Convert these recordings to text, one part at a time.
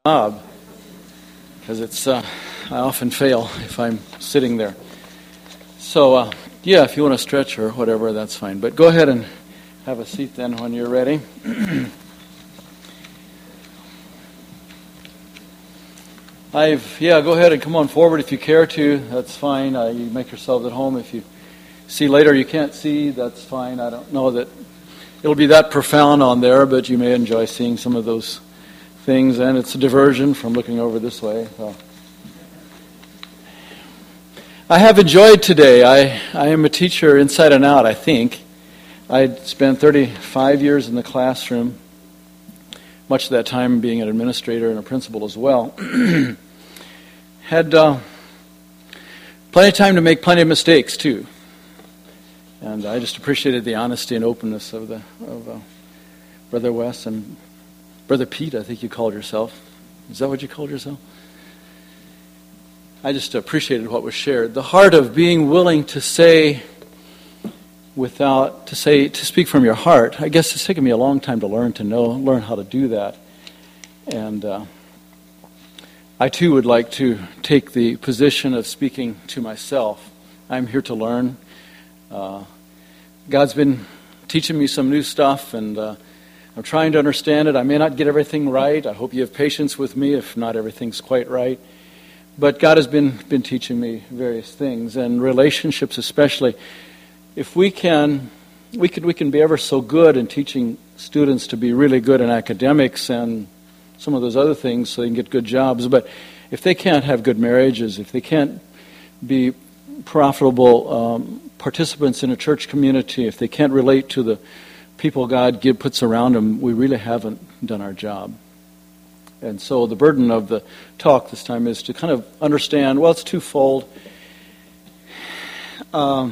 job, because I often fail if I'm sitting there. So, if you want to stretch or whatever, that's fine. But go ahead and have a seat then when you're ready. Go ahead and come on forward if you care to. That's fine. You make yourselves at home. If you see later you can't see, that's fine. I don't know that it'll be that profound on there, but you may enjoy seeing some of those things, and it's a diversion from looking over this way. So. I have enjoyed today. I am a teacher inside and out, I think. I spent 35 years in the classroom, much of that time being an administrator and a principal as well. Had plenty of time to make plenty of mistakes, too. And I just appreciated the honesty and openness of Brother Wes and Brother Pete, I think you called yourself. Is that what you called yourself? I just appreciated what was shared. The heart of being willing to say to speak from your heart. I guess it's taken me a long time to learn how to do that. And I too would like to take the position of speaking to myself. I'm here to learn. God's been teaching me some new stuff, and I'm trying to understand it. I may not get everything right. I hope you have patience with me if not everything's quite right. But God has been teaching me various things, and relationships especially. If we can be ever so good in teaching students to be really good in academics and some of those other things so they can get good jobs. But if they can't have good marriages, if they can't be profitable participants in a church community, if they can't relate to the people God puts around them, we really haven't done our job. And so the burden of the talk this time is to kind of understand, well, it's twofold. If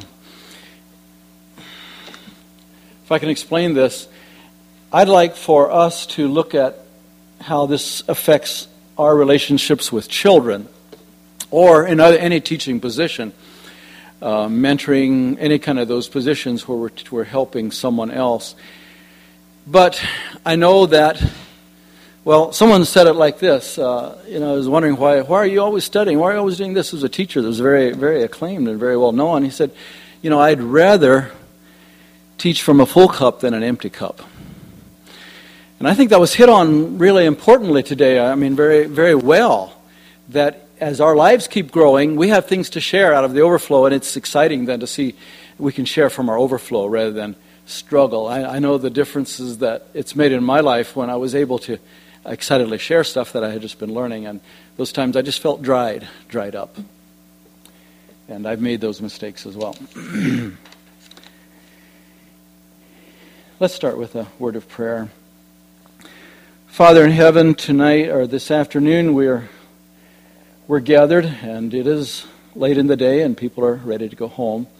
I can explain this, I'd like for us to look at how this affects our relationships with children or in any teaching position, mentoring, any kind of those positions where we're helping someone else. But I know that, well, someone said it like this. I was wondering why are you always studying? Why are you always doing this? As a teacher that was very, very acclaimed and very well known. He said, I'd rather teach from a full cup than an empty cup. And I think that was hit on really importantly today. I mean, very, very well. That as our lives keep growing, we have things to share out of the overflow, and it's exciting then to see we can share from our overflow rather than struggle. I know the differences that it's made in my life when I was able to excitedly share stuff that I had just been learning, and those times I just felt dried up. And I've made those mistakes as well. Let's start with a word of prayer. Father in heaven, tonight or this afternoon we're gathered, and it is late in the day and people are ready to go home.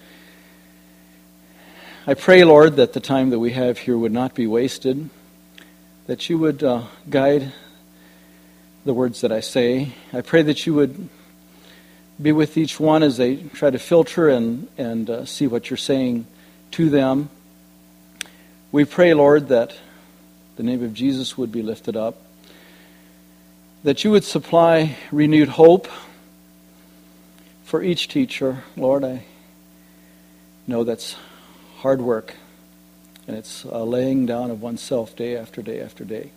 I pray, Lord, that the time that we have here would not be wasted, that you would guide the words that I say. I pray that you would be with each one as they try to filter and see what you're saying to them. We pray, Lord, that the name of Jesus would be lifted up, that you would supply renewed hope for each teacher. Lord, I know that's hard work, and it's a laying down of oneself day after day after day.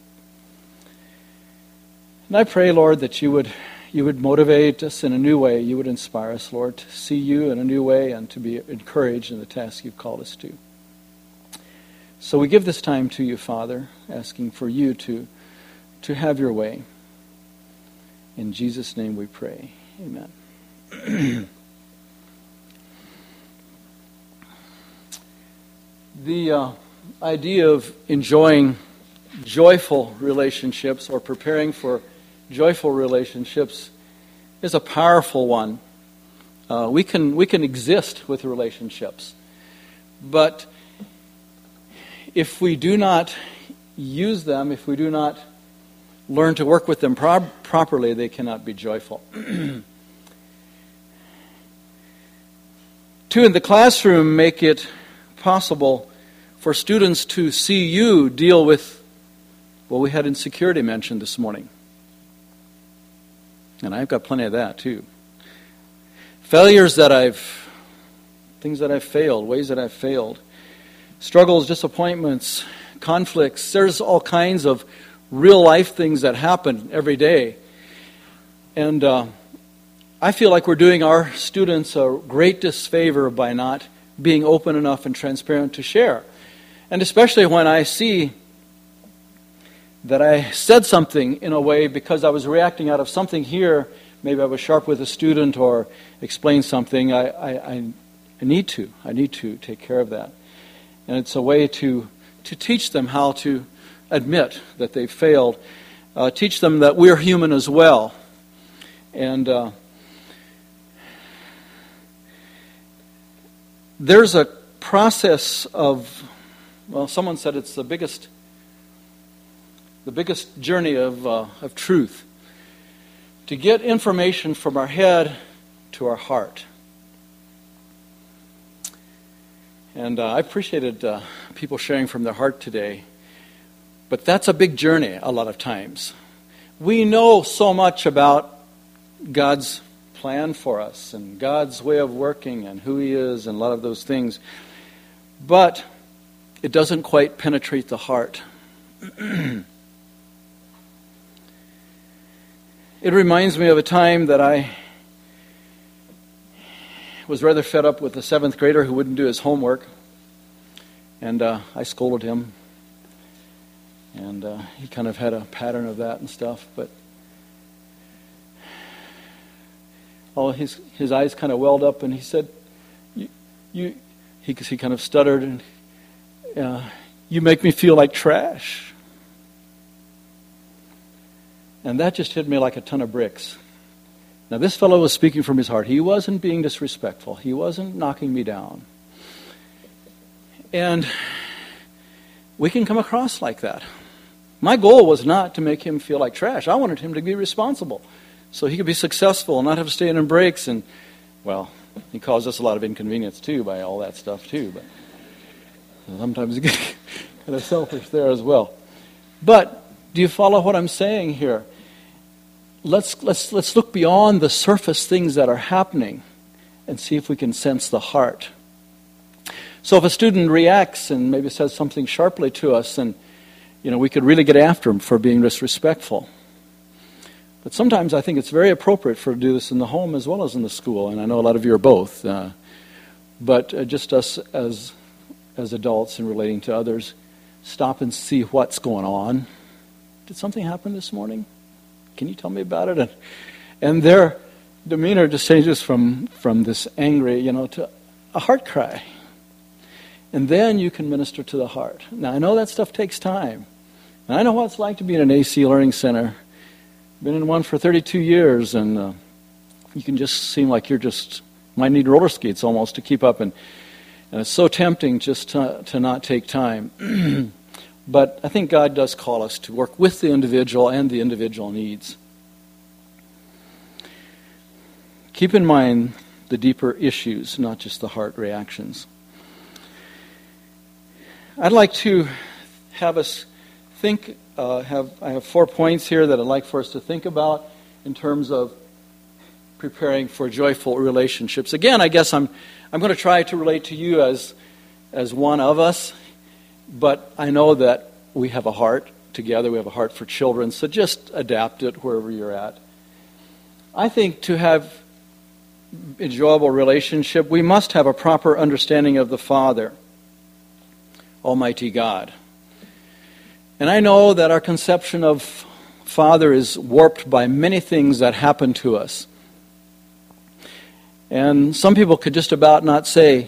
And I pray, Lord, that you would motivate us in a new way. You would inspire us, Lord, to see you in a new way and to be encouraged in the task you've called us to. So we give this time to you, Father, asking for you to have your way. In Jesus' name we pray. Amen. The idea of enjoying joyful relationships or preparing for joyful relationships is a powerful one. We can exist with relationships, but if we do not use them, if we do not learn to work with them properly, they cannot be joyful. To, in the classroom, make it possible for students to see you deal with what we had insecurity mentioned this morning. And I've got plenty of that too. Things that I've failed, ways that I've failed. Struggles, disappointments, conflicts. There's all kinds of real life things that happen every day. And I feel like we're doing our students a great disfavor by not being open enough and transparent to share. And especially when I see that I said something in a way because I was reacting out of something here, maybe I was sharp with a student or explained something, I need to take care of that. And it's a way to teach them how to admit that they've failed, teach them that we're human as well. And there's a process of, well, someone said it's the biggest journey of truth, to get information from our head to our heart. And I appreciated people sharing from their heart today, but that's a big journey a lot of times. We know so much about God's plan for us and God's way of working and who He is and a lot of those things, but it doesn't quite penetrate the heart. It reminds me of a time that I was rather fed up with a 7th grader who wouldn't do his homework, and I scolded him, and he kind of had a pattern of that and stuff, but his eyes kind of welled up, and he said, he kind of stuttered, and you make me feel like trash. And that just hit me like a ton of bricks. Now, this fellow was speaking from his heart. He wasn't being disrespectful. He wasn't knocking me down. And we can come across like that. My goal was not to make him feel like trash. I wanted him to be responsible so he could be successful and not have to stay in breaks. And, well, he caused us a lot of inconvenience, too, by all that stuff, too. But sometimes you get kind of selfish there as well. But do you follow what I'm saying here? Let's look beyond the surface things that are happening and see if we can sense the heart. So if a student reacts and maybe says something sharply to us, then we could really get after him for being disrespectful. But sometimes I think it's very appropriate to do this in the home as well as in the school, and I know a lot of you are both. But just us as adults and relating to others, stop and see what's going on. Did something happen this morning? Can you tell me about it? And their demeanor just changes from this angry, to a heart cry. And then you can minister to the heart. Now, I know that stuff takes time. And I know what it's like to be in an AC Learning Center. Been in one for 32 years, and you can just seem like might need roller skates almost to keep up. And it's so tempting just to not take time. But I think God does call us to work with the individual and the individual needs. Keep in mind the deeper issues, not just the heart reactions. I'd like to have us think, I have 4 points here that I'd like for us to think about in terms of preparing for joyful relationships. Again, I guess I'm going to try to relate to you as one of us. But I know that we have a heart together. We have a heart for children. So just adapt it wherever you're at. I think to have enjoyable relationship, we must have a proper understanding of the Father, Almighty God. And I know that our conception of Father is warped by many things that happen to us. And some people could just about not say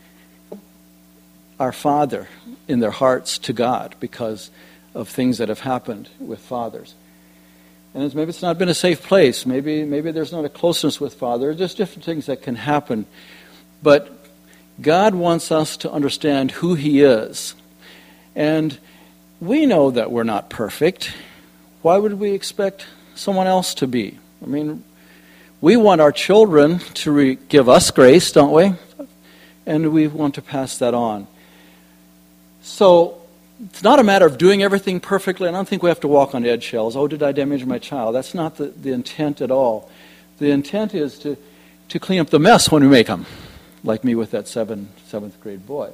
our Father in their hearts to God because of things that have happened with fathers. And maybe it's not been a safe place. Maybe there's not a closeness with Father. There's different things that can happen. But God wants us to understand who He is. And we know that we're not perfect. Why would we expect someone else to be? I mean, we want our children to give us grace, don't we? And we want to pass that on. So it's not a matter of doing everything perfectly. I don't think we have to walk on eggshells. Oh, did I damage my child? That's not the intent at all. The intent is to clean up the mess when we make them, like me with that seventh grade boy.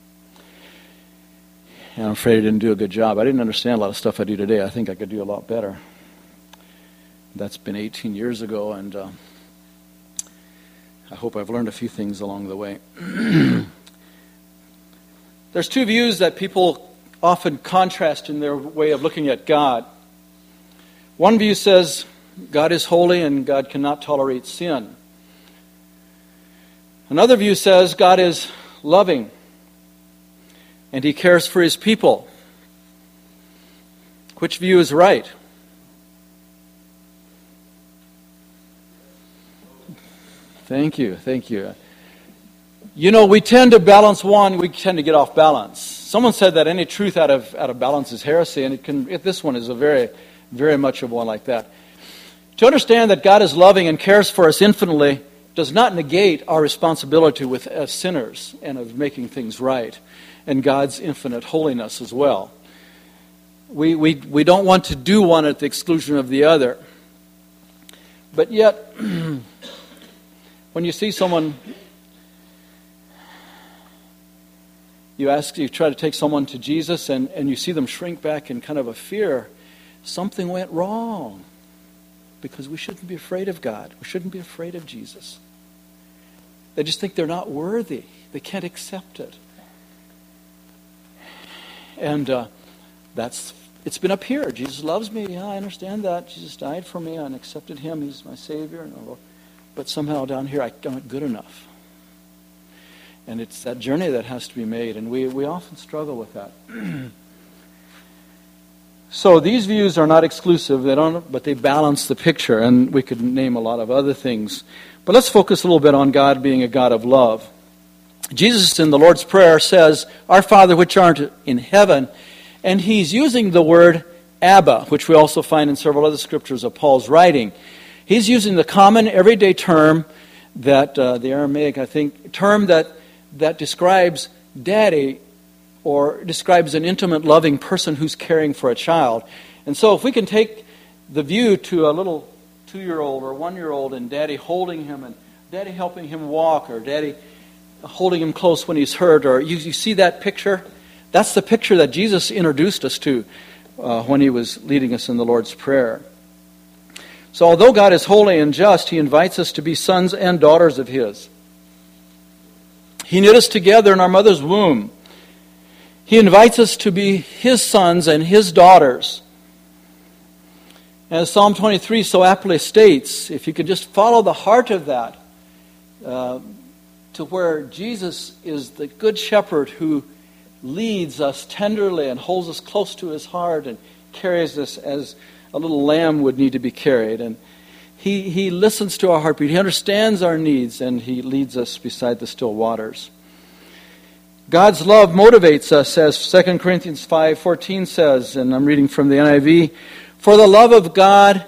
And I'm afraid I didn't do a good job. I didn't understand a lot of stuff I do today. I think I could do a lot better. That's been 18 years ago, and I hope I've learned a few things along the way. There's two views that people often contrast in their way of looking at God. One view says God is holy and God cannot tolerate sin. Another view says God is loving and He cares for His people. Which view is right? Thank you. You know, we tend to balance one, we tend to get off balance. Someone said that any truth out of balance is heresy, and this one is a very, very much of one like that. To understand that God is loving and cares for us infinitely does not negate our responsibility as sinners and of making things right, and God's infinite holiness as well. We don't want to do one at the exclusion of the other. But yet, when you see someone, you try to take someone to Jesus and you see them shrink back in kind of a fear, something went wrong. Because we shouldn't be afraid of God. We shouldn't be afraid of Jesus. They just think they're not worthy. They can't accept it. And it's been up here. Jesus loves me. Yeah, I understand that. Jesus died for me. I accepted Him. He's my Savior. But somehow down here I'm not good enough. And it's that journey that has to be made. And we often struggle with that. So these views are not exclusive, but they balance the picture, and we could name a lot of other things. But let's focus a little bit on God being a God of love. Jesus in the Lord's Prayer says, "Our Father which art in heaven," and He's using the word Abba, which we also find in several other scriptures of Paul's writing. He's using the common everyday term that, the Aramaic, I think, term that describes daddy, or describes an intimate, loving person who's caring for a child. And so if we can take the view to a little 2-year-old or 1-year-old and daddy holding him and daddy helping him walk or daddy holding him close when he's hurt, or you see that picture? That's the picture that Jesus introduced us to when He was leading us in the Lord's Prayer. So although God is holy and just, He invites us to be sons and daughters of His. He knit us together in our mother's womb. He invites us to be His sons and His daughters. As Psalm 23 so aptly states, if you could just follow the heart of that, to where Jesus is the good shepherd who leads us tenderly and holds us close to His heart and carries us as a little lamb would need to be carried. And He listens to our heartbeat. He understands our needs, and He leads us beside the still waters. God's love motivates us, as 2 Corinthians 5:14 says, and I'm reading from the NIV, "For the love of God,"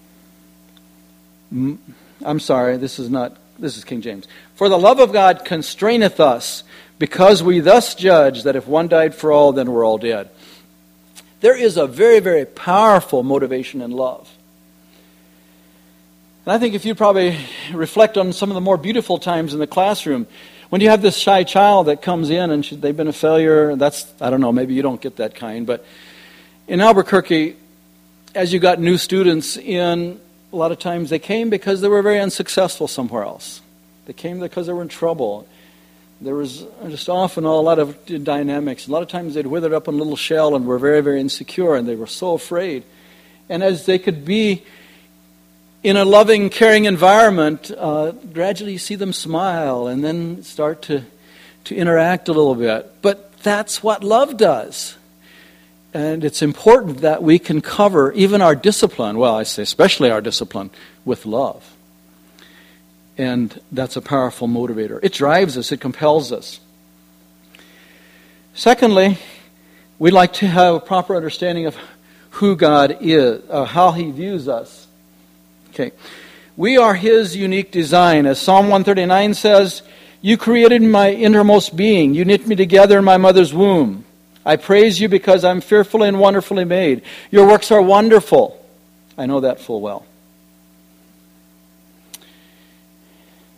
this is King James. "For the love of God constraineth us, because we thus judge that if one died for all, then we're all dead." There is a very, very powerful motivation in love. And I think if you probably reflect on some of the more beautiful times in the classroom, when you have this shy child that comes in and they've been a failure, I don't know, maybe you don't get that kind, but in Albuquerque, as you got new students in, a lot of times they came because they were very unsuccessful somewhere else. They came because they were in trouble. There was just often a lot of dynamics. A lot of times they'd withered up in a little shell and were very, very insecure, and they were so afraid. And as they could be in a loving, caring environment, gradually you see them smile and then start to interact a little bit. But that's what love does. And it's important that we can cover even our discipline, well, I say especially our discipline, with love. And that's a powerful motivator. It drives us, it compels us. Secondly, we like to have a proper understanding of who God is, how He views us. Okay, we are His unique design. As Psalm 139 says, "You created my innermost being. You knit me together in my mother's womb. I praise You because I'm fearfully and wonderfully made. Your works are wonderful." I know that full well.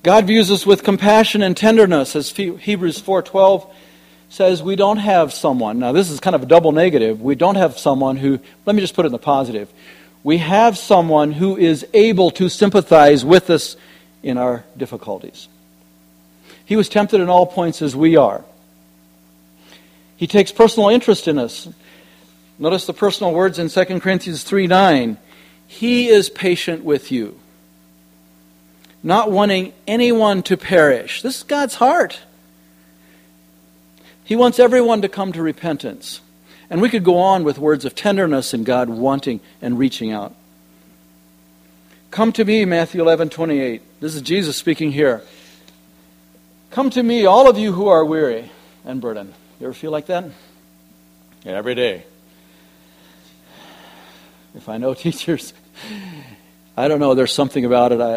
God views us with compassion and tenderness, as Hebrews 4:12 says. We don't have someone, now this is kind of a double negative, we don't have someone who, let me just put it in the positive, we have someone who is able to sympathize with us in our difficulties. He was tempted in all points as we are. He takes personal interest in us. Notice the personal words in 2 Corinthians 3:9. He is patient with you, not wanting anyone to perish. This is God's heart. He wants everyone to come to repentance. And we could go on with words of tenderness and God wanting and reaching out. Come to me, Matthew 11:28. This is Jesus speaking here. Come to me, all of you who are weary and burdened. You ever feel like that? Yeah, every day. If I know teachers, I don't know, there's something about it.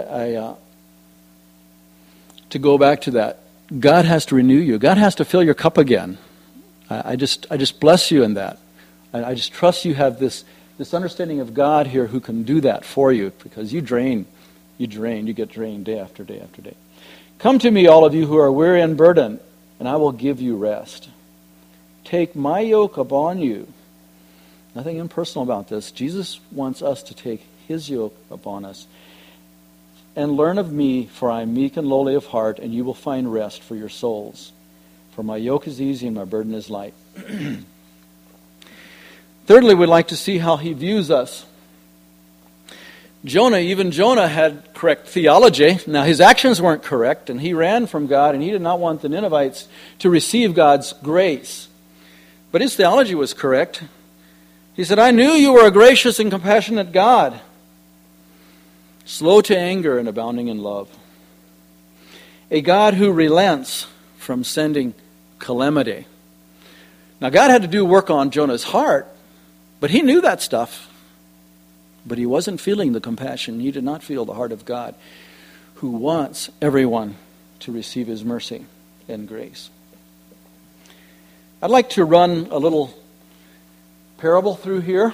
To go back to that, God has to renew you. God has to fill your cup again. I just bless you in that. I just trust you have this understanding of God here who can do that for you, because you get drained day after day after day. Come to me, all of you who are weary and burdened, and I will give you rest. Take my yoke upon you. Nothing impersonal about this. Jesus wants us to take his yoke upon us. And learn of me, for I am meek and lowly of heart, and you will find rest for your souls. For my yoke is easy and my burden is light. Thirdly, we'd like to see how he views us. Even Jonah had correct theology. Now, his actions weren't correct, and he ran from God, and he did not want the Ninevites to receive God's grace. But his theology was correct. He said, I knew you were a gracious and compassionate God, slow to anger and abounding in love. A God who relents from sending calamity. Now, God had to do work on Jonah's heart, but he knew that stuff. But he wasn't feeling the compassion. He did not feel the heart of God, who wants everyone to receive his mercy and grace. I'd like to run a little parable through here.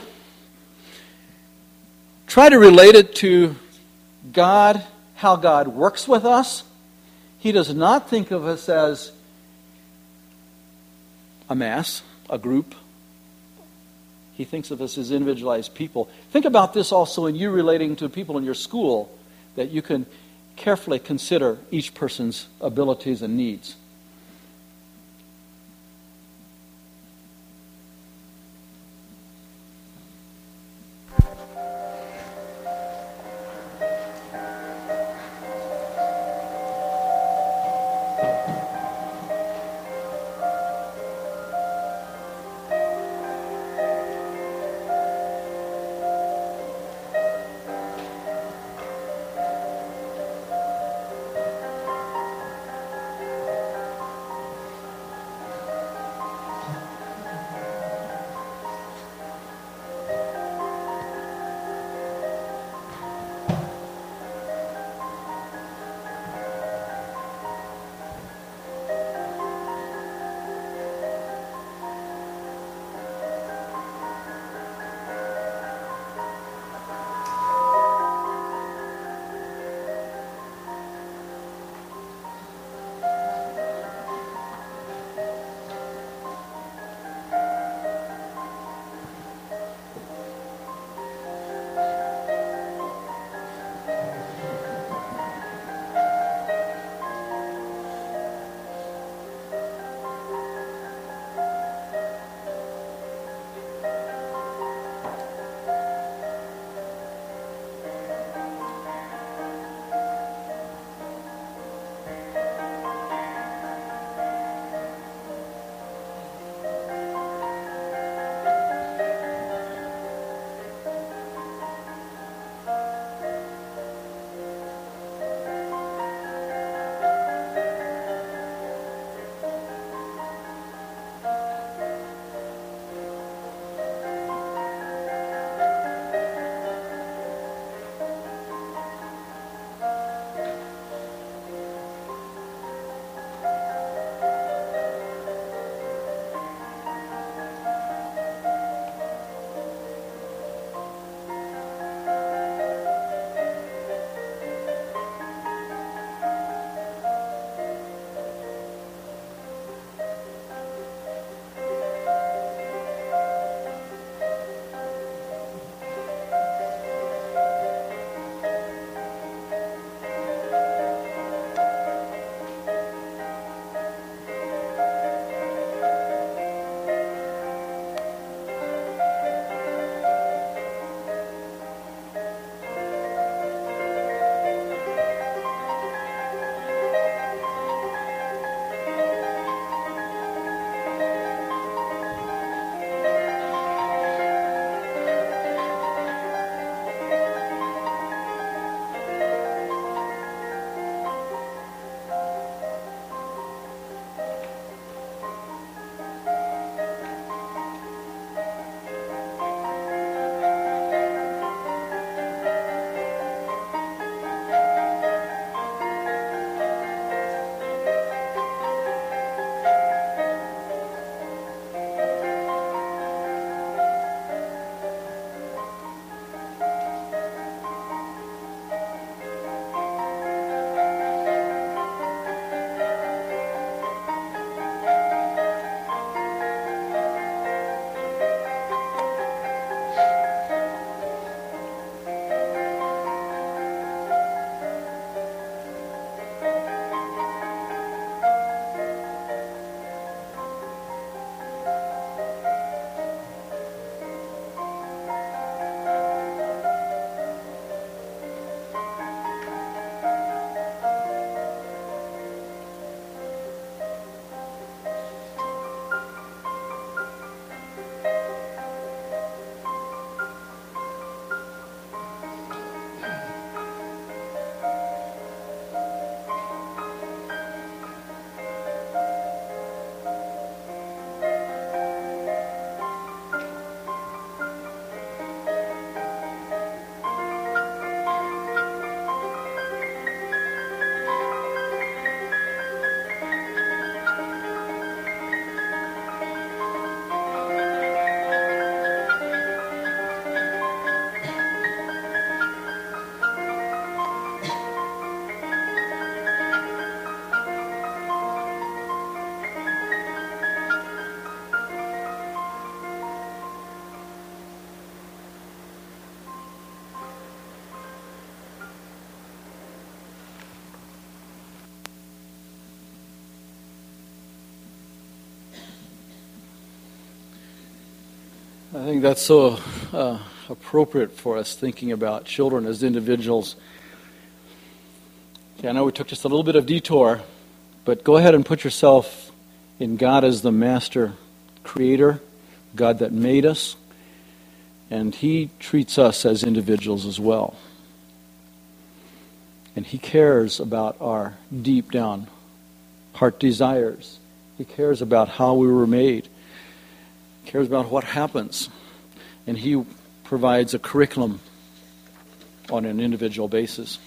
Try to relate it to God, how God works with us. He does not think of us as a mass, a group. He thinks of us as individualized people. Think about this also in you relating to people in your school, that you can carefully consider each person's abilities and needs. I think that's so appropriate for us thinking about children as individuals. Okay, I know we took just a little bit of detour, but go ahead and put yourself in God as the master creator, God that made us, and He treats us as individuals as well. And He cares about our deep down heart desires. He cares about how we were made. He cares about what happens. And He provides a curriculum on an individual basis.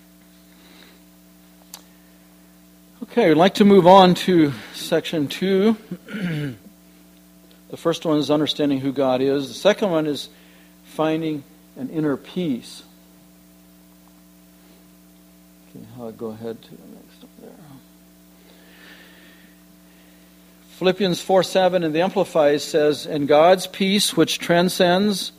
Okay, I'd like to move on to section 2. The first one is understanding who God is. The second one is finding an inner peace. Okay, I'll go ahead to the next one there. Philippians 4:7 in the Amplified says, "And God's peace, which transcends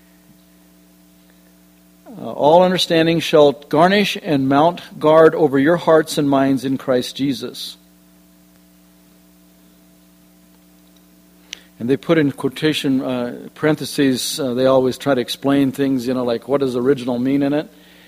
all understanding, shall garnish and mount guard over your hearts and minds in Christ Jesus." And they put in quotation parentheses, they always try to explain things, like what does original mean in it.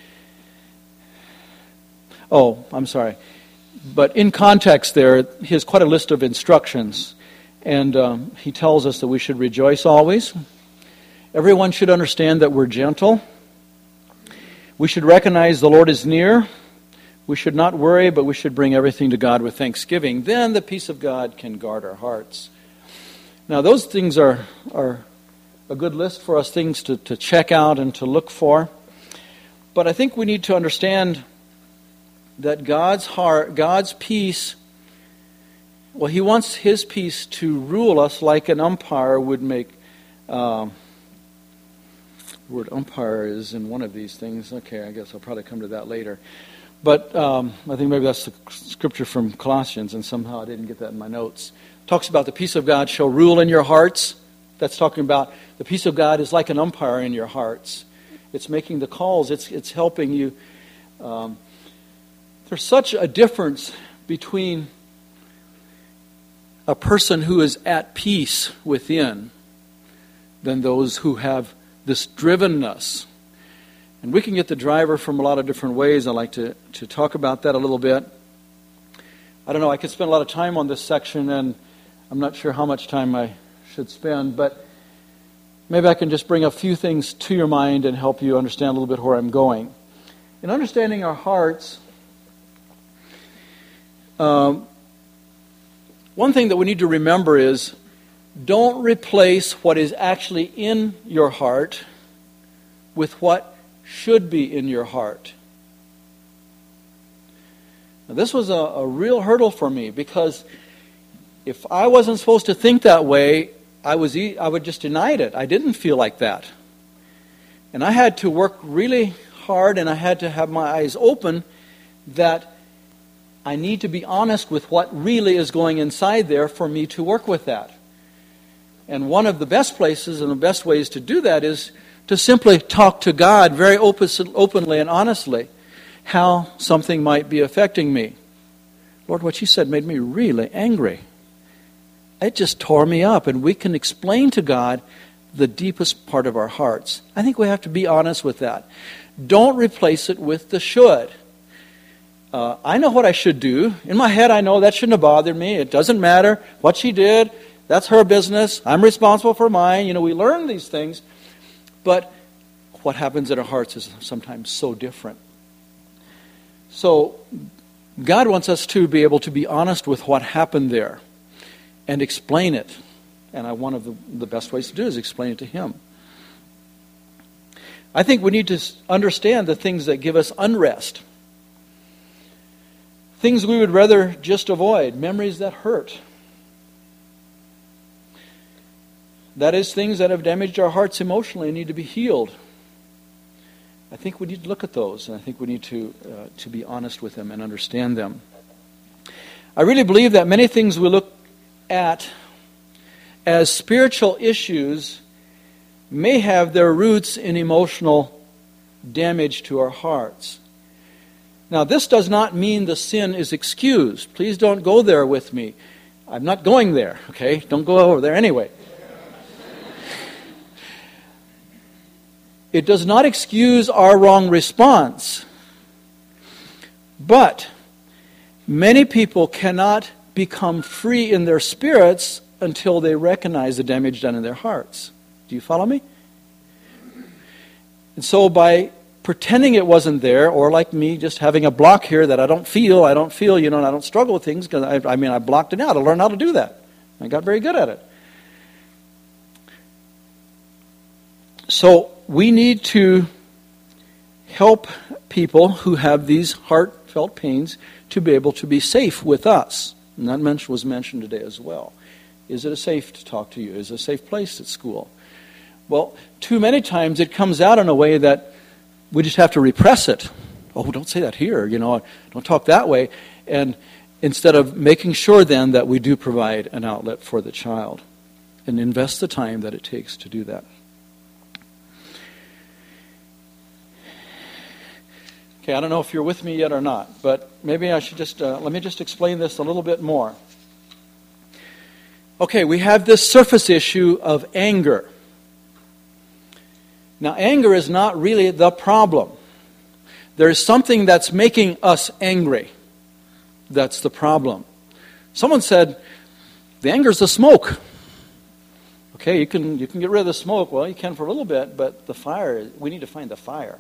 Oh, I'm sorry. But in context there, he has quite a list of instructions. And he tells us that we should rejoice always. Everyone should understand that we're gentle. We should recognize the Lord is near. We should not worry, but we should bring everything to God with thanksgiving. Then the peace of God can guard our hearts. Now those things are a good list for us, things to check out and to look for. But I think we need to understand that God's peace, well, He wants His peace to rule us like an umpire would make. The word umpire is in one of these things. Okay, I guess I'll probably come to that later. But I think maybe that's the scripture from Colossians, and somehow I didn't get that in my notes. It talks about the peace of God shall rule in your hearts. That's talking about the peace of God is like an umpire in your hearts. It's making the calls. It's helping you. There's such a difference between a person who is at peace within than those who have this drivenness. And we can get the driver from a lot of different ways. I'd like to talk about that a little bit. I don't know, I could spend a lot of time on this section, and I'm not sure how much time I should spend, but maybe I can just bring a few things to your mind and help you understand a little bit where I'm going. In understanding our hearts, one thing that we need to remember is don't replace what is actually in your heart with what should be in your heart. Now, this was a real hurdle for me, because if I wasn't supposed to think that way, I would just deny it. I didn't feel like that. And I had to work really hard, and I had to have my eyes open that I need to be honest with what really is going inside there for me to work with that. And one of the best places and the best ways to do that is to simply talk to God very openly and honestly how something might be affecting me. Lord, what you said made me really angry. It just tore me up. And we can explain to God the deepest part of our hearts. I think we have to be honest with that. Don't replace it with the should. I know what I should do. In my head, I know that shouldn't have bothered me. It doesn't matter what she did. That's her business. I'm responsible for mine. We learn these things. But what happens in our hearts is sometimes so different. So God wants us to be able to be honest with what happened there and explain it. And one of the best ways to do is explain it to Him. I think we need to understand the things that give us unrest. Things we would rather just avoid. Memories that hurt. That is, things that have damaged our hearts emotionally and need to be healed. I think we need to look at those, and I think we need to be honest with them and understand them. I really believe that many things we look at as spiritual issues may have their roots in emotional damage to our hearts. Now, this does not mean the sin is excused. Please don't go there with me. I'm not going there, okay? Don't go over there anyway. It does not excuse our wrong response. But many people cannot become free in their spirits until they recognize the damage done in their hearts. Do you follow me? And so by pretending it wasn't there, or like me, just having a block here that I don't feel, and I don't struggle with things, because I blocked it out. I learned how to do that. I got very good at it. So we need to help people who have these heartfelt pains to be able to be safe with us. And that was mentioned today as well. Is it safe to talk to you? Is it a safe place at school? Well, too many times it comes out in a way that we just have to repress it. Oh, don't say that here, don't talk that way. And instead of making sure then that we do provide an outlet for the child and invest the time that it takes to do that. Okay, I don't know if you're with me yet or not, but maybe I should let me just explain this a little bit more. Okay, we have this surface issue of anger. Now, anger is not really the problem. There is something that's making us angry. That's the problem. Someone said, the anger is the smoke. Okay, you can get rid of the smoke. Well, you can for a little bit, but the fire, we need to find the fire.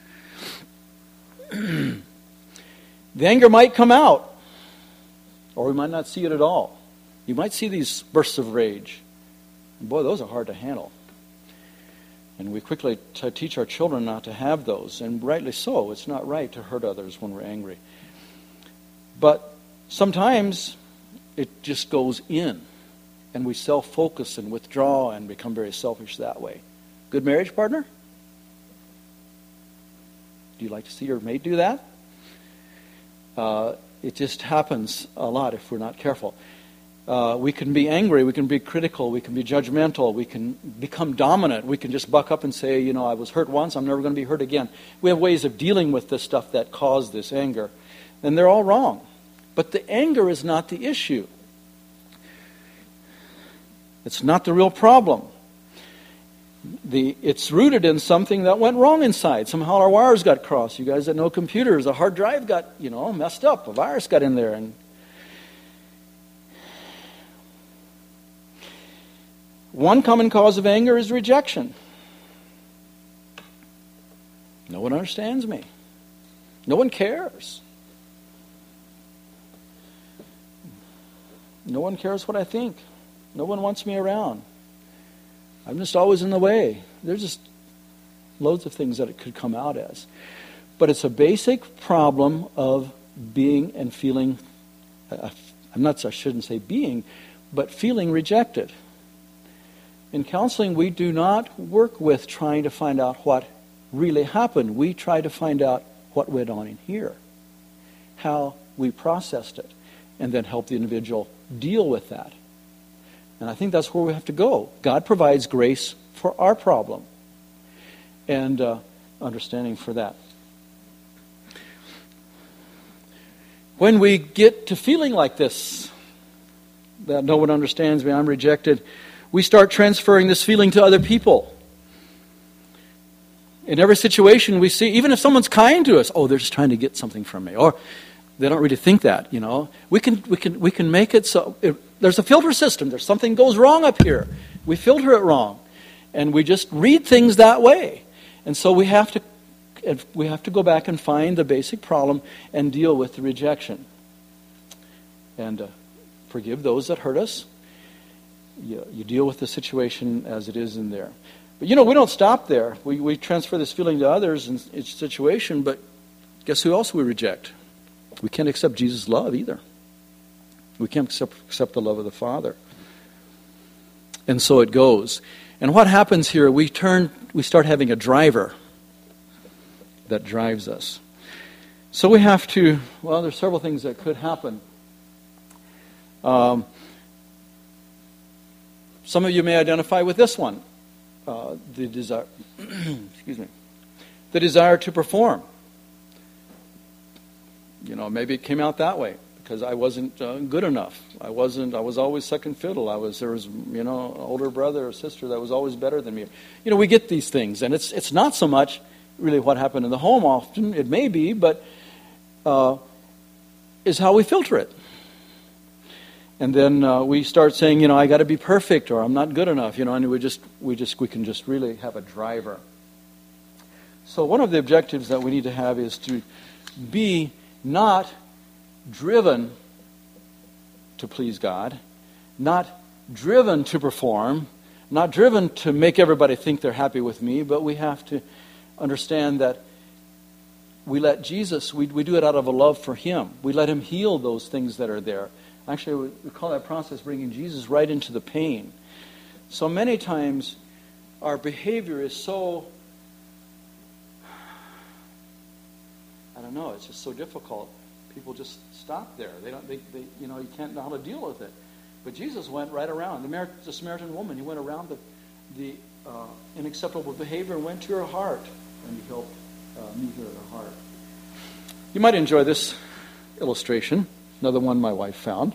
The anger might come out, or we might not see it at all. You might see these bursts of rage. And boy, those are hard to handle. And we quickly teach our children not to have those, and rightly so. It's not right to hurt others when we're angry. But sometimes it just goes in, and we self-focus and withdraw and become very selfish that way. Good marriage partner? Do you like to see your mate do that? It just happens a lot if we're not careful. We can be angry, we can be critical, we can be judgmental, we can become dominant, we can just buck up and say, I was hurt once, I'm never going to be hurt again. We have ways of dealing with this stuff that cause this anger. And they're all wrong. But the anger is not the issue. It's not the real problem. It's rooted in something that went wrong inside. Somehow our wires got crossed. You guys that know computers, a hard drive got, messed up. A virus got in there. And one common cause of anger is rejection. No one understands me. No one cares. No one cares what I think. No one wants me around. I'm just always in the way. There's just loads of things that it could come out as. But it's a basic problem of being and feeling, I shouldn't say being, but feeling rejected. In counseling, we do not work with trying to find out what really happened. We try to find out what went on in here, how we processed it, and then help the individual deal with that. And I think that's where we have to go. God provides grace for our problem and understanding for that. When we get to feeling like this, that no one understands me, I'm rejected, we start transferring this feeling to other people. In every situation we see, even if someone's kind to us, they're just trying to get something from me. Or they don't really think that, We can make it so... There's a filter system. There's something goes wrong up here. We filter it wrong. And we just read things that way. And so we have to go back and find the basic problem and deal with the rejection. And forgive those that hurt us. You deal with the situation as it is in there. But we don't stop there. We transfer this feeling to others in each situation, but guess who else we reject? We can't accept Jesus' love either. We can't accept the love of the Father. And so it goes. And what happens here, we start having a driver that drives us. So we have to, there's several things that could happen. Some of you may identify with this one. The desire, the desire to perform. Maybe it came out that way. because I wasn't good enough. I was always second fiddle. There was an older brother or sister that was always better than me. We get these things, and it's not so much really what happened in the home often. It may be, but is how we filter it. And then we start saying, I got to be perfect, or I'm not good enough, and we can just really have a driver. So one of the objectives that we need to have is to be not driven to please God, not driven to perform, not driven to make everybody think they're happy with me, but we have to understand that we let Jesus, we do it out of a love for Him. We let Him heal those things that are there. Actually, we call that process bringing Jesus right into the pain. So many times our behavior is so, it's just so difficult. People just stop there. You can't know how to deal with it. But Jesus went right around. The Samaritan woman, He went around the unacceptable behavior and went to her heart. And He helped meet her at her heart. You might enjoy this illustration. Another one my wife found.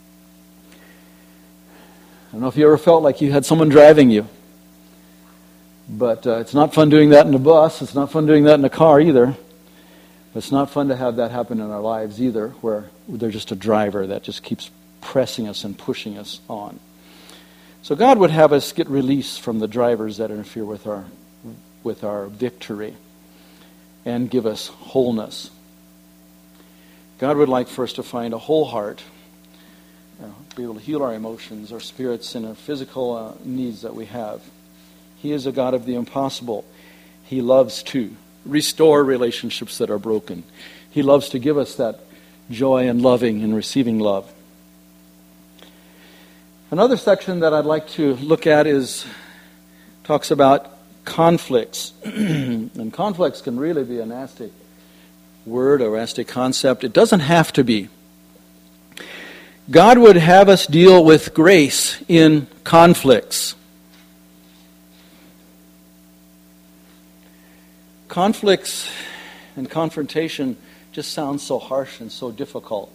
I don't know if you ever felt like you had someone driving you. But it's not fun doing that in a bus. It's not fun doing that in a car either. It's not fun to have that happen in our lives either, where there's just a driver that just keeps pressing us and pushing us on. So God would have us get released from the drivers that interfere with our victory and give us wholeness. God would like for us to find a whole heart, be able to heal our emotions, our spirits, and our physical needs that we have. He is a God of the impossible. He loves to restore relationships that are broken. He loves to give us that joy and loving and receiving love. Another section that I'd like to look at talks about conflicts. And conflicts can really be a nasty word or nasty concept. It doesn't have to be. God would have us deal with grace in conflicts. Conflicts and confrontation just sounds so harsh and so difficult.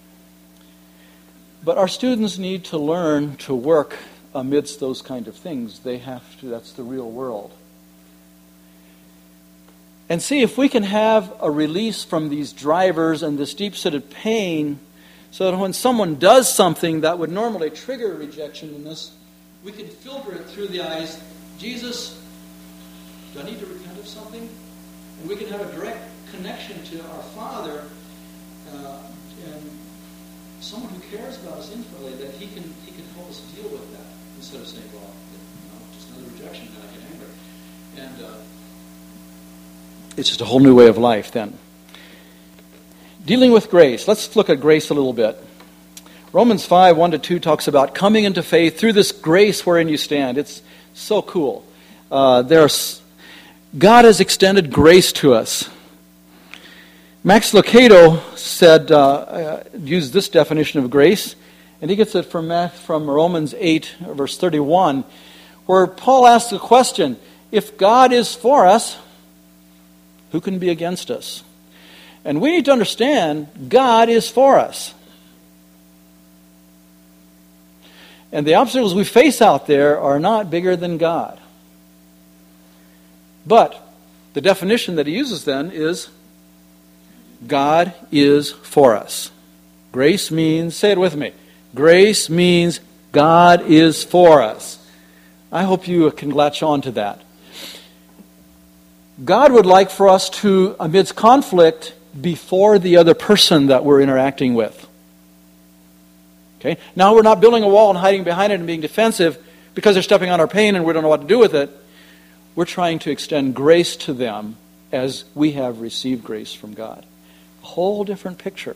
But our students need to learn to work amidst those kind of things. They have to. That's the real world. And see if we can have a release from these drivers and this deep-seated pain, so that when someone does something that would normally trigger rejection in us, we can filter it through the eyes, Jesus, do I need to repent of something? And we can have a direct connection to our Father and someone who cares about us infinitely, that He can help us deal with that, instead of saying, well, just another rejection, then I get angry. And it's just a whole new way of life then. Dealing with grace. Let's look at grace a little bit. Romans 5, 1-2 talks about coming into faith through this grace wherein you stand. It's so cool. God has extended grace to us. Max Lucado used this definition of grace, and he gets it from Romans 8, verse 31, where Paul asks the question, if God is for us, who can be against us? And we need to understand God is for us. And the obstacles we face out there are not bigger than God. But the definition that he uses then is God is for us. Grace means, say it with me, grace means God is for us. I hope you can latch on to that. God would like for us to, amidst conflict, before the other person that we're interacting with. Okay? Now we're not building a wall and hiding behind it and being defensive because they're stepping on our pain and we don't know what to do with it. We're trying to extend grace to them as we have received grace from God. A whole different picture.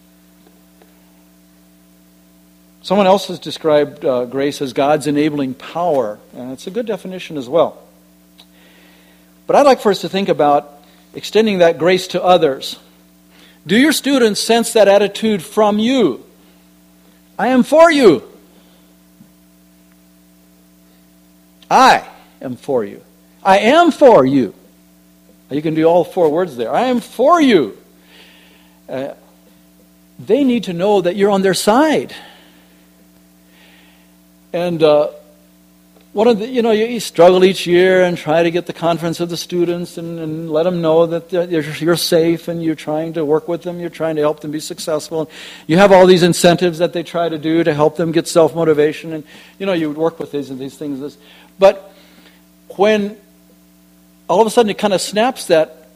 Someone else has described grace as God's enabling power, and it's a good definition as well. But I'd like for us to think about extending that grace to others. Do your students sense that attitude from you? I am for you. I am for you. I am for you. You can do all four words there. I am for you. they need to know that you're on their side. And one of the, you struggle each year and try to get the confidence of the students and let them know that you're safe and you're trying to work with them, you're trying to help them be successful. You have all these incentives that they try to do to help them get self-motivation, and you would work with these things. But when all of a sudden it kind of snaps that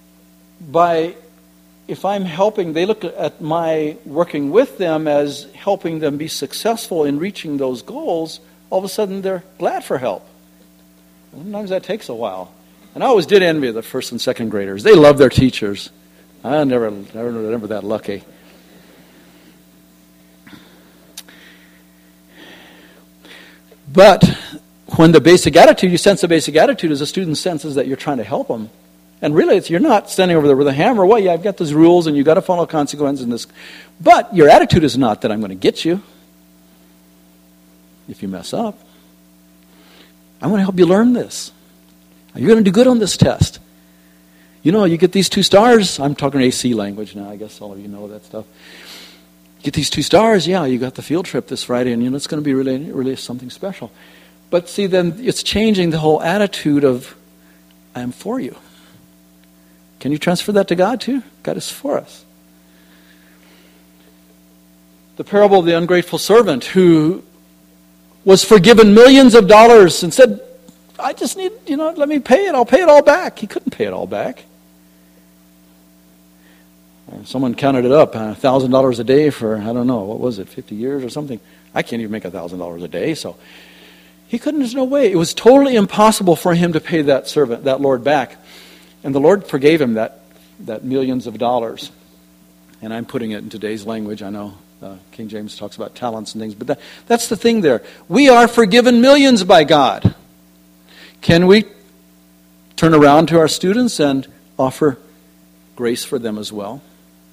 if I'm helping, they look at my working with them as helping them be successful in reaching those goals, all of a sudden they're glad for help. Sometimes that takes a while. And I always did envy the first and second graders. They love their teachers. I never that lucky. But when you sense the basic attitude is the student senses that you're trying to help them. And really, you're not standing over there with a hammer. Well, yeah, I've got those rules, and you've got to follow consequences in this. But your attitude is not that I'm going to get you if you mess up. I want to help you learn this. You're going to do good on this test. You get these 2 stars. I'm talking AC language now. I guess all of you know that stuff. Get these 2 stars. Yeah, you got the field trip this Friday, and it's going to be really, really something special. But see, then it's changing the whole attitude of, I am for you. Can you transfer that to God too? God is for us. The parable of the ungrateful servant who was forgiven millions of dollars and said, I just need, let me pay it. I'll pay it all back. He couldn't pay it all back. Someone counted it up, $1,000 a day for, I don't know, what was it, 50 years or something. I can't even make $1,000 a day, so he couldn't, there's no way. It was totally impossible for him to pay that Lord back. And the Lord forgave him that millions of dollars. And I'm putting it in today's language. I know King James talks about talents and things, but that's the thing there. We are forgiven millions by God. Can we turn around to our students and offer grace for them as well?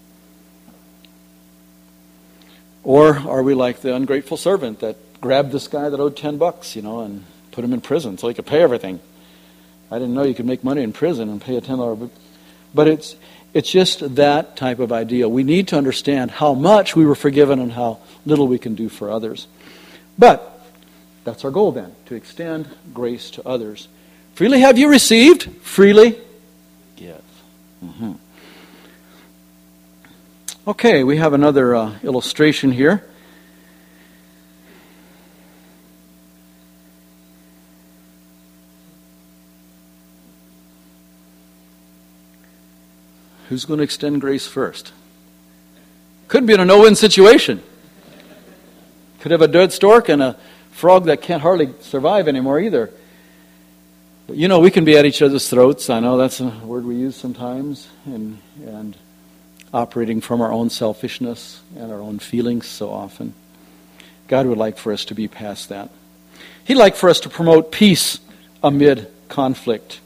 Or are we like the ungrateful servant that grabbed this guy that owed $10, and put him in prison so he could pay everything? I didn't know you could make money in prison and pay a $10. But it's just that type of idea. We need to understand how much we were forgiven and how little we can do for others. But that's our goal then, to extend grace to others. Freely have you received, freely give. Mm-hmm. Okay, we have another illustration here. Who's going to extend grace first? Could be in a no-win situation. Could have a dead stork and a frog that can't hardly survive anymore either. But we can be at each other's throats. I know that's a word we use sometimes, and operating from our own selfishness and our own feelings so often. God would like for us to be past that. He'd like for us to promote peace amid conflict.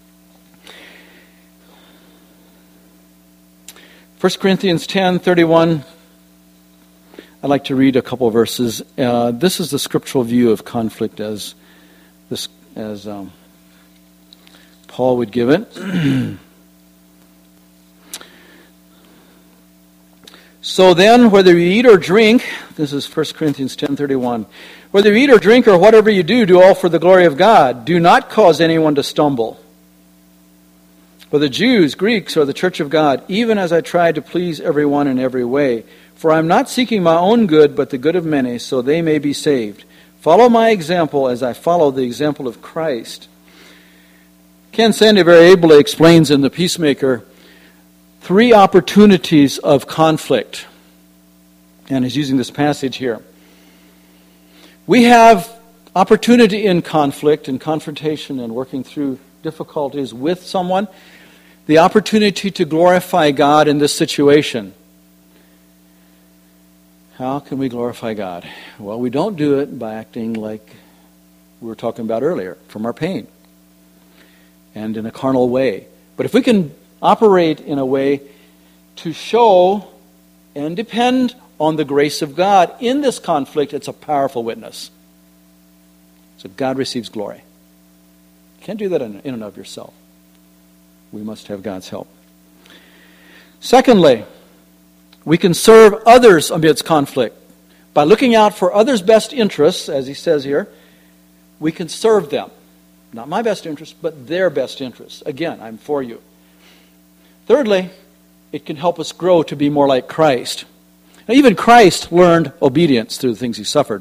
1 Corinthians 10:31. I'd like to read a couple of verses. This is the scriptural view of conflict as Paul would give it. So then, whether you eat or drink, this is 1 Corinthians 10:31. Whether you eat or drink or whatever you do all for the glory of God. Do not cause anyone to stumble. Whether Jews, Greeks, or the church of God, even as I try to please everyone in every way. For I am not seeking my own good, but the good of many, so they may be saved. Follow my example as I follow the example of Christ. Ken Sandy very ably explains in The Peacemaker 3 opportunities of conflict. And he's using this passage here. We have opportunity in conflict and confrontation and working through difficulties with someone. The opportunity to glorify God in this situation. How can we glorify God? Well, we don't do it by acting like we were talking about earlier, from our pain and in a carnal way. But if we can operate in a way to show and depend on the grace of God in this conflict, it's a powerful witness. So God receives glory. You can't do that in and of yourself. We must have God's help. Secondly, We can serve others amidst conflict. By looking out for others' best interests, as he says here, we can serve them. Not my best interests, but their best interests. Again, I'm for you. Thirdly, it can help us grow to be more like Christ. Now, even Christ learned obedience through the things he suffered.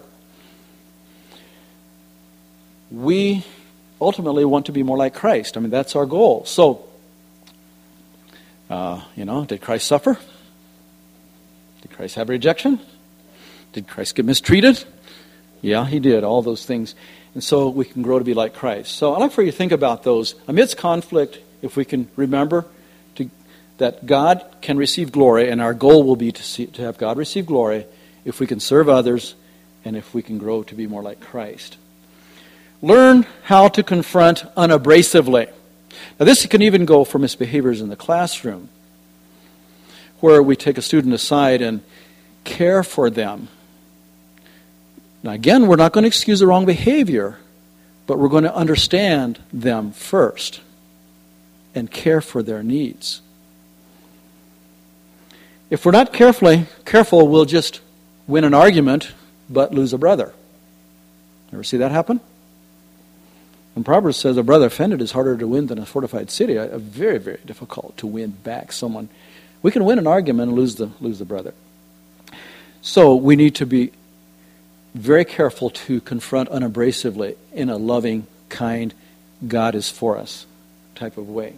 We ultimately want to be more like Christ. I mean, that's our goal. So, did Christ suffer? Did Christ have rejection? Did Christ get mistreated? Yeah, he did, all those things. And so we can grow to be like Christ. So I'd like for you to think about those. Amidst conflict, if we can remember that God can receive glory, and our goal will be to have God receive glory if we can serve others and if we can grow to be more like Christ. Learn how to confront unabrasively. Now this can even go for misbehaviors in the classroom, where we take a student aside and care for them. Now again, we're not going to excuse the wrong behavior, but we're going to understand them first and care for their needs. If we're not careful, we'll just win an argument but lose a brother. Ever see that happen? And Proverbs says a brother offended is harder to win than a fortified city. Very, very difficult to win back someone. We can win an argument and lose the brother. So we need to be very careful to confront unabrasively in a loving, kind, God is for us type of way.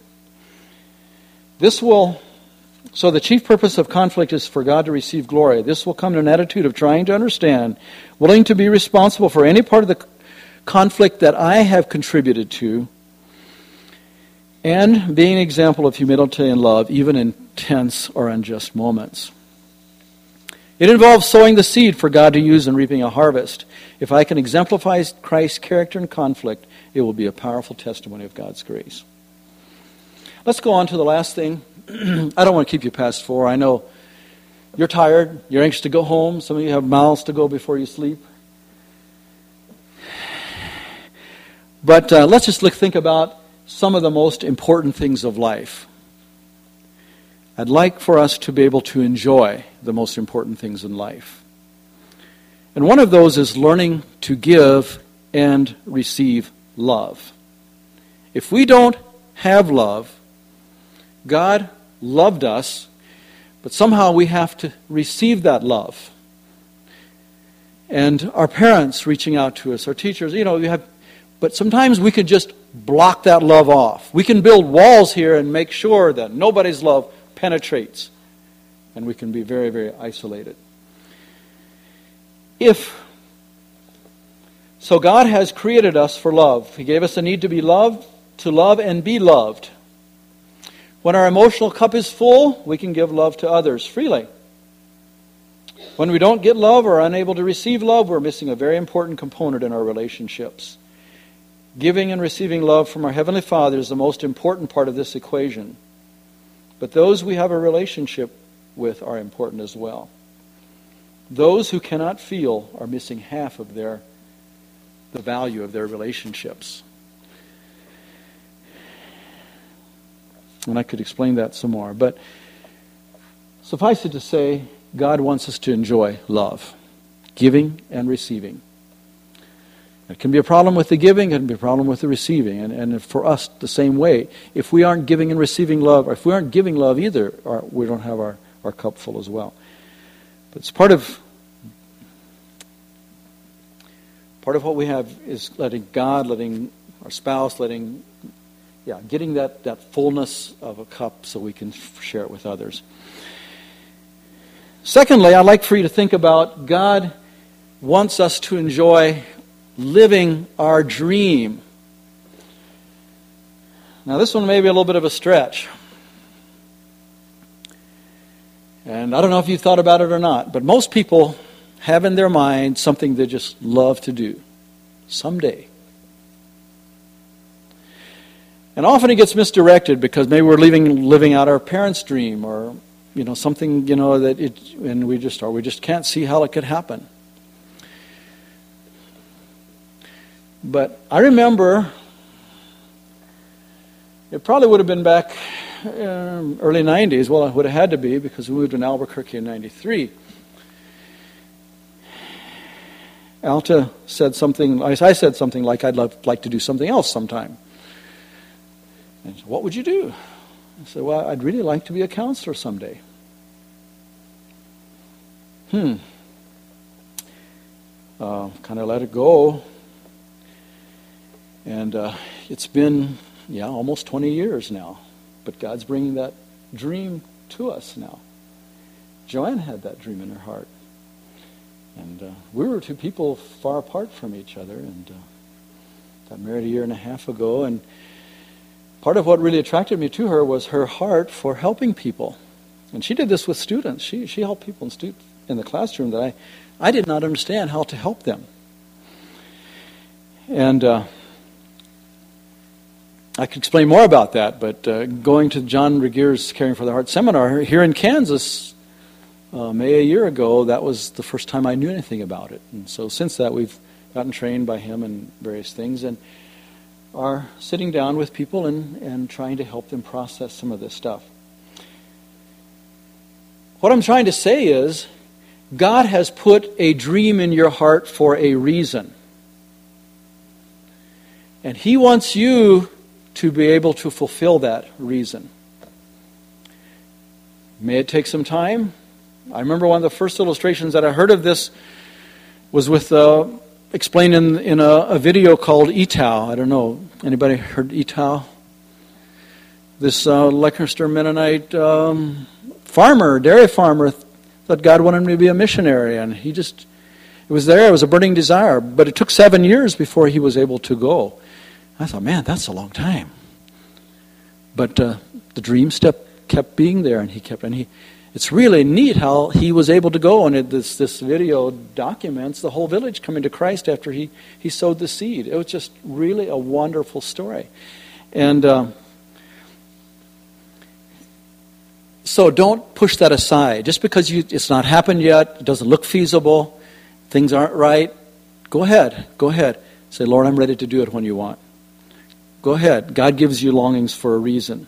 So the chief purpose of conflict is for God to receive glory. This will come to an attitude of trying to understand, willing to be responsible for any part of the conflict that I have contributed to, and being an example of humility and love, even in tense or unjust moments. It involves sowing the seed for God to use and reaping a harvest. If I can exemplify Christ's character in conflict, it will be a powerful testimony of God's grace. Let's go on to the last thing. I don't want to keep you past 4. I know you're tired. You're anxious to go home. Some of you have miles to go before you sleep. But let's just think about some of the most important things of life. I'd like for us to be able to enjoy the most important things in life. And one of those is learning to give and receive love. If we don't have love, God loved us, but somehow we have to receive that love. And our parents reaching out to us, our teachers, but sometimes we can just block that love off. We can build walls here and make sure that nobody's love penetrates, and we can be very, very isolated. So God has created us for love. He gave us a need to be loved, to love and be loved. When our emotional cup is full, we can give love to others freely. When we don't get love or are unable to receive love, we're missing a very important component in our relationships. Giving and receiving love from our Heavenly Father is the most important part of this equation. But those we have a relationship with are important as well. Those who cannot feel are missing half of the value of their relationships. And I could explain that some more. But suffice it to say, God wants us to enjoy love, giving and receiving. It can be a problem with the giving, it can be a problem with the receiving. And for us, the same way. If we aren't giving and receiving love, or if we aren't giving love either, we don't have our cup full as well. But it's part of what we have is letting God, letting our spouse, getting that fullness of a cup so we can share it with others. Secondly, I'd like for you to think about God wants us to enjoy living our dream. Now this one may be a little bit of a stretch. And I don't know if you've thought about it or not, but most people have in their mind something they just love to do someday. And often it gets misdirected because maybe we're living out our parents' dream or something and we just can't see how it could happen. But I remember, it probably would have been back early 90s, well, it would have had to be because we moved in Albuquerque in 93. Alta said something, I said something like, I'd like to do something else sometime. And said, what would you do? I said, well, I'd really like to be a counselor someday. Kind of let it go. And it's been, almost 20 years now. But God's bringing that dream to us now. Joanne had that dream in her heart. And we were two people far apart from each other, and got married a year and a half ago. And part of what really attracted me to her was her heart for helping people. And she did this with students. She helped people in the classroom that I did not understand how to help them. And I could explain more about that, but going to John Regere's Caring for the Heart seminar here in Kansas, May a year ago, that was the first time I knew anything about it. And so since that, we've gotten trained by him in various things and are sitting down with people and trying to help them process some of this stuff. What I'm trying to say is, God has put a dream in your heart for a reason. And He wants you to be able to fulfill that reason. May it take some time. I remember one of the first illustrations that I heard of this was with explained in a video called Etau. I don't know, anybody heard Etau? This Leicester Mennonite dairy farmer, thought God wanted him to be a missionary, and it was there. It was a burning desire, but it took 7 years before he was able to go. I thought, man, that's a long time. But the dream kept being there, and it's really neat how he was able to go, and this video documents the whole village coming to Christ after he sowed the seed. It was just really a wonderful story. And so don't push that aside. Just because it's not happened yet, it doesn't look feasible, things aren't right, go ahead. Say, Lord, I'm ready to do it when you want. Go ahead. God gives you longings for a reason.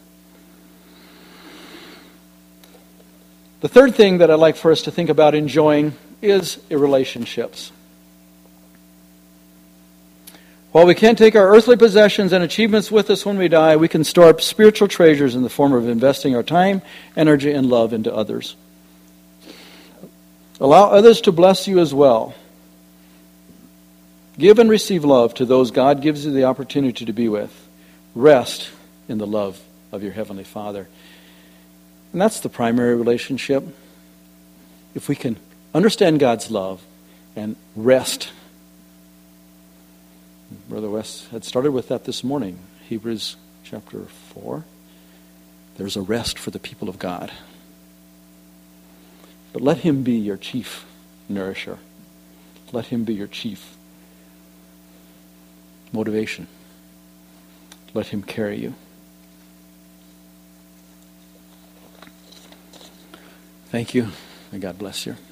The third thing that I'd like for us to think about enjoying is relationships. While we can't take our earthly possessions and achievements with us when we die, we can store up spiritual treasures in the form of investing our time, energy, and love into others. Allow others to bless you as well. Give and receive love to those God gives you the opportunity to be with. Rest in the love of your Heavenly Father. And that's the primary relationship. If we can understand God's love and rest. Brother West had started with that this morning. Hebrews chapter 4. There's a rest for the people of God. But let Him be your chief nourisher. Let Him be your chief motivation. Let Him carry you. Thank you. May God bless you.